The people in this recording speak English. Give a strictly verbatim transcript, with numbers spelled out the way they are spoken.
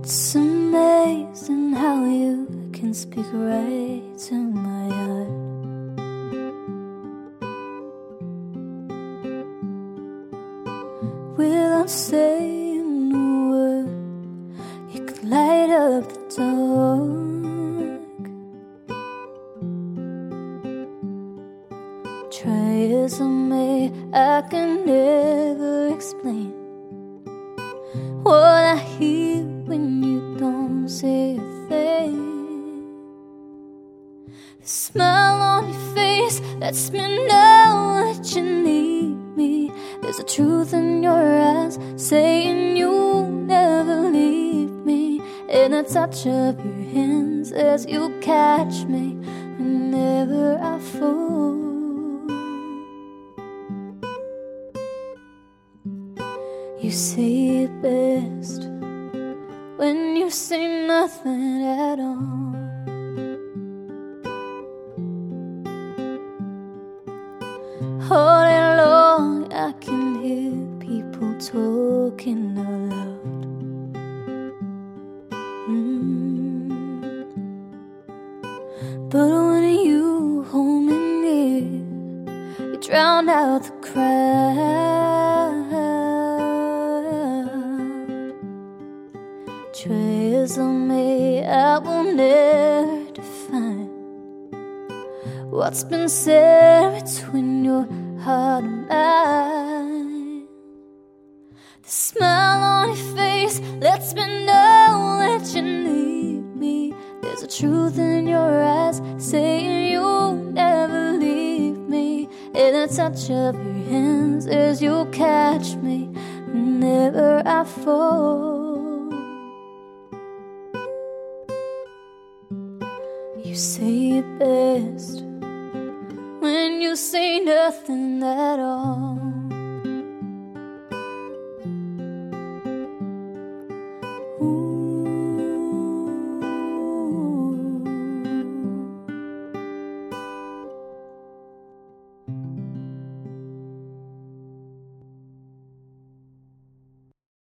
It's amazing how you can speak right to my heart. Without saying a word, you could light up the dark. Try as I may, I can never explain what I hear when you don't say a thing. The smile on your face lets me know that you need me. There's a truth in your eyes saying you'll never leave me. And the touch of your hands as you catch me whenever I fall. You say it best when you say nothing at all. All day long I can hear people talking out loud. mm. But when you hold me near, you drown out the crowd. Try as I may, I will never define what's been said between your heart and mine. The smile on your face lets me know that you need me. There's a truth in your eyes saying you'll never leave me. And the touch of your hands as you catch me whenever I fall. You say it best when you say nothing at all.